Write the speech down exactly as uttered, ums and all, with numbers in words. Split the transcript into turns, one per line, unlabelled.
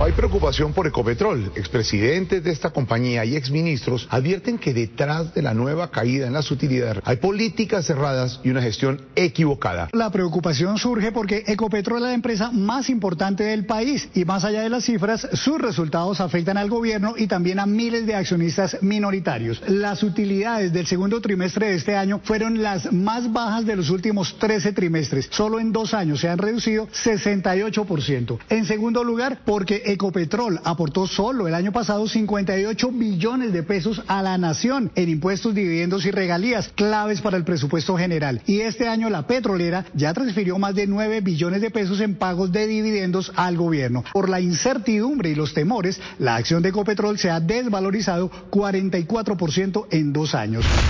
Hay preocupación por Ecopetrol. Expresidentes de esta compañía y exministros advierten que detrás de la nueva caída en las utilidades hay políticas cerradas y una gestión equivocada.
La preocupación surge porque Ecopetrol es la empresa más importante del país y más allá de las cifras, sus resultados afectan al gobierno y también a miles de accionistas minoritarios. Las utilidades del segundo trimestre de este año fueron las más bajas de los últimos trece trimestres. Solo en dos años se han reducido sesenta y ocho por ciento. En segundo lugar, porque Ecopetrol aportó solo el año pasado cincuenta y ocho billones de pesos a la nación en impuestos, dividendos y regalías, claves para el presupuesto general. Y este año la petrolera ya transfirió más de nueve billones de pesos en pagos de dividendos al gobierno. Por la incertidumbre y los temores, la acción de Ecopetrol se ha desvalorizado cuarenta y cuatro por ciento en dos años.